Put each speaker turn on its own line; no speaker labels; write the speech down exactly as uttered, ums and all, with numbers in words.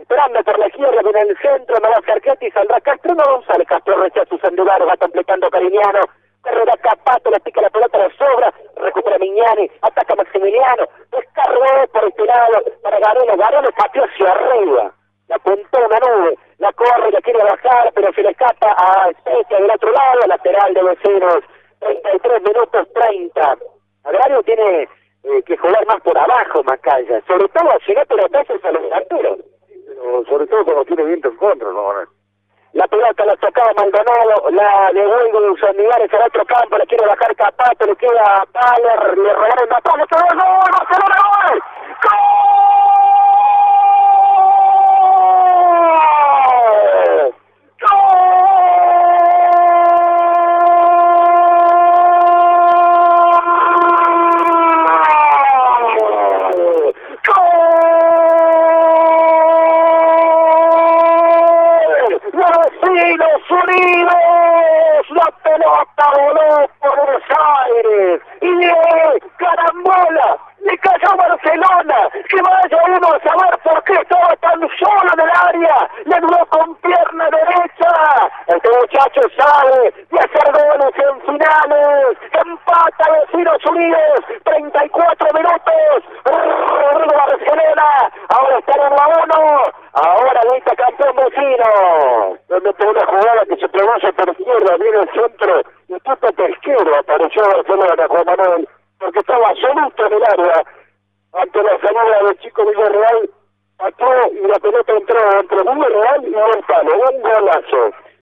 esperando por la izquierda, viene el centro, no va a Cerchetti, saldrá Castro, no González, Castro rechaza su lugar, va completando Cariñano, carrera Capato, le pica la pelota, la sobra, recupera Mignani, ataca Maximiliano, descargó por este lado para Garelo, Garelo pateó hacia arriba, la apuntó una nube, la corre, la quiere bajar, pero se le escapa a Especia del otro lado, lateral de Vecinos, treinta y tres minutos treinta. Agrario tiene eh, que jugar más por abajo, Macaya, sobre todo a llegar pelotazos a los delanteros.
Pero sobre todo cuando tiene viento en contra, ¿no?
La pelota la tocaba Maldonado, la de Hugo de Usanivares al otro campo, le quiere bajar Capato, le queda Paler, le robaron la pala, ¡todo el gol! ¡Barcelona, gol! Vecinos Unidos, la pelota voló por Buenos Aires y de carambola le cayó a Barcelona, que vaya uno a saber por qué estaba tan solo en el área, le duró con pierna derecha, este muchacho sabe de hacer goles en finales, empata Vecinos Unidos, treinta y cuatro minutos, Rodrigo Barcelona, ahora está en uno a uno, ahora grita campeón Vecino, donde tuvo una jugada que se produce por izquierda, viene el centro, y puta pesquero apareció Barcelona, Juan Manuel, porque estaba absoluto en el área, ante la salida del chico Villarreal, pateó y la pelota entró entre Villarreal y Gonzalo, un golazo.